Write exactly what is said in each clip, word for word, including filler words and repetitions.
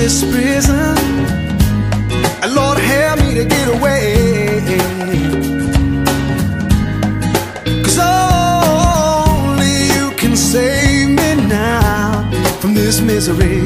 this prison, and Lord, help me to get away. 'Cause only you can save me now from this misery.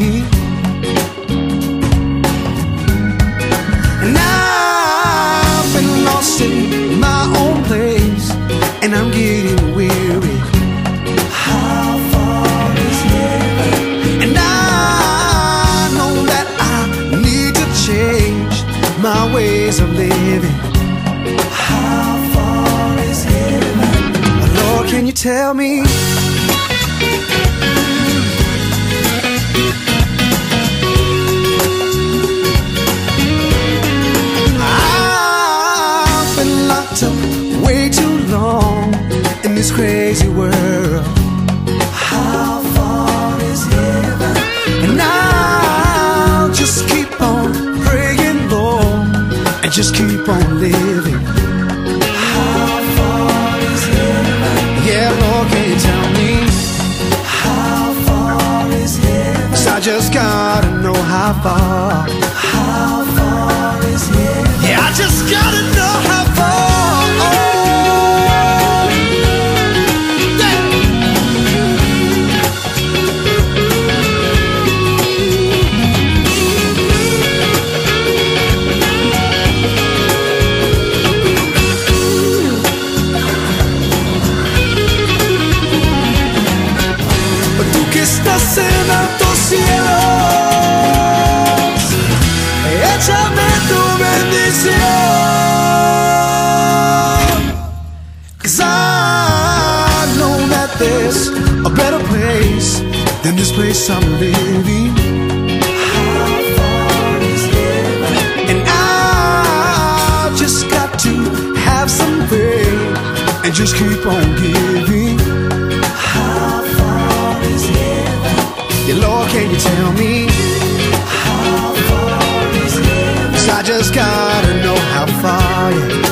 And I've been lost in my own place, and I'm getting weary. How far is heaven? And I know that I need to change my ways of living. How far is heaven? Lord, can you tell me? I've been locked up way too long in this crazy world. How far is heaven? And I'll just keep on praying, Lord, and just keep on living. How far is heaven? Yeah, Lord, can you tell me? How far is heaven? 'Cause I just gotta know how far. How far is heaven? Yeah, I just gotta know how far. Estás en altos cielos, échame tu bendición. 'Cause I know that there's a better place than this place I'm living. How far is heaven? And I just got to have some faith and just keep on giving. How far is heaven? Yeah, Lord, can you tell me? How far is heaven? 'Cause I just gotta know how far, yeah.